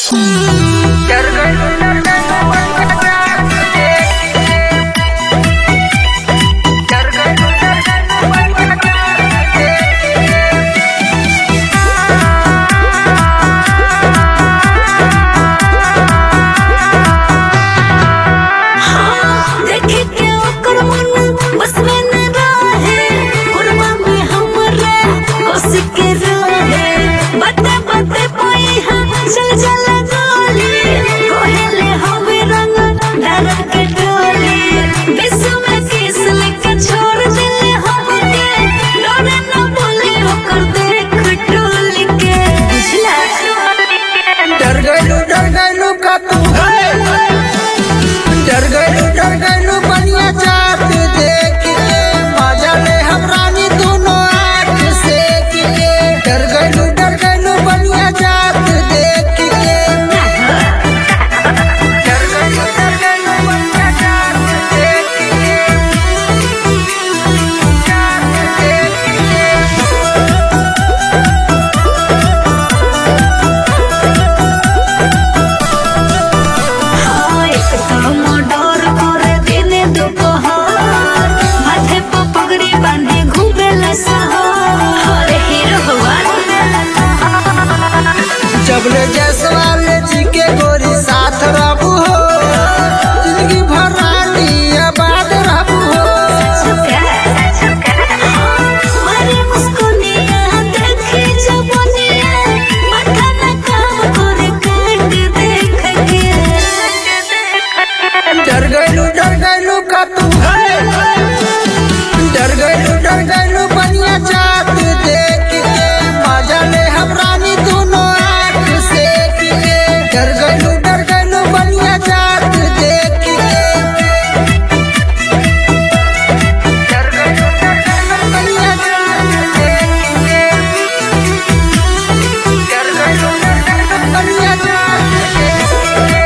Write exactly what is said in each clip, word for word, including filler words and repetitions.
जबले जसवाल जी के गोरी साथ रहबू हो, जिंदगी भर रानी आबाद रहबू हो। डर गइलू डर गइलू का तू डर गइलू डर गइलू बनिया जात देख के मजा ले हम रानी दोनों आँख सेक के। डर गइलू डर गइलू बनिया जात देख के डर गइलू डर गइलू बनिया जात देख के डर गइलू डर गइलू बनिया जात देख के।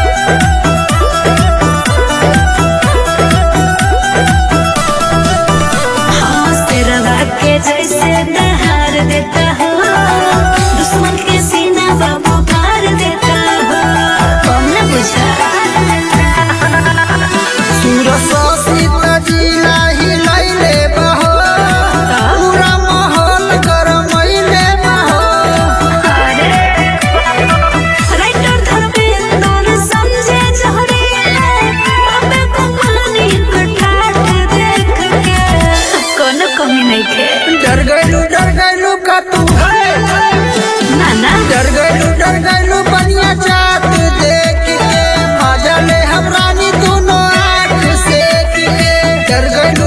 जैसे दहार देता हो दुश्मन के सीना बाबू पार देता हो, कौन न बुझा सूरज सीता जिला हिलैले बहो, पूरा माहौल गरमैले बहो। राइटर धर्मेंद्र समझे जहरीले बाबे कहानी को ठाठ देख के कोनो कमी नहीं थे। डर गइलू डर गइलू का तू नाना डर गइलू डर गइलू बनिया जात देख के मजा ले हम रानी दोनों आँख सेक के। डर गइलू